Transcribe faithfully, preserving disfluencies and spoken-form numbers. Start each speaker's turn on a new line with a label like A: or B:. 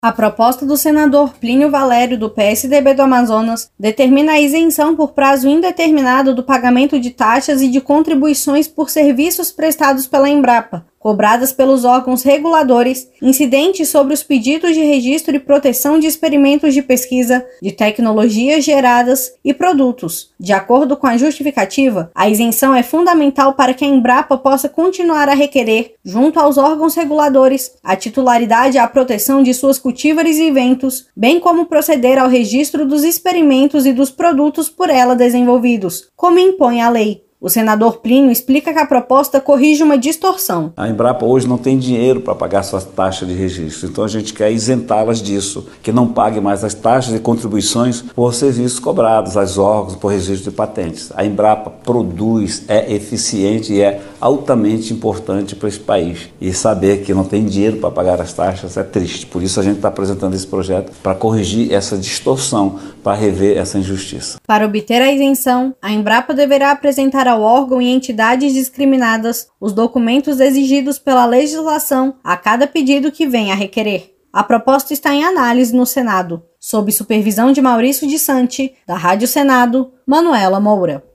A: A proposta do senador Plínio Valério, do P S D B do Amazonas, determina a isenção por prazo indeterminado do pagamento de taxas e de contribuições por serviços prestados pela Embrapa, cobradas pelos órgãos reguladores, incidentes sobre os pedidos de registro e proteção de experimentos de pesquisa, de tecnologias geradas e produtos. De acordo com a justificativa, a isenção é fundamental para que a Embrapa possa continuar a requerer, junto aos órgãos reguladores, a titularidade e a proteção de suas cultívares e ventos, bem como proceder ao registro dos experimentos e dos produtos por ela desenvolvidos, como impõe a lei. O senador Plínio explica que a proposta corrige uma distorção.
B: A Embrapa hoje não tem dinheiro para pagar suas taxas de registro, então a gente quer isentá-las disso, que não pague mais as taxas e contribuições por serviços cobrados aos órgãos por registro de patentes. A Embrapa produz, é eficiente e é altamente importante para esse país. E saber que não tem dinheiro para pagar as taxas é triste. Por isso a gente está apresentando esse projeto para corrigir essa distorção, para rever essa injustiça.
A: Para obter a isenção, a Embrapa deverá apresentar ao órgão e entidades discriminadas os documentos exigidos pela legislação a cada pedido que venha a requerer. A proposta está em análise no Senado, sob supervisão de Maurício de Santi, da Rádio Senado, Manuela Moura.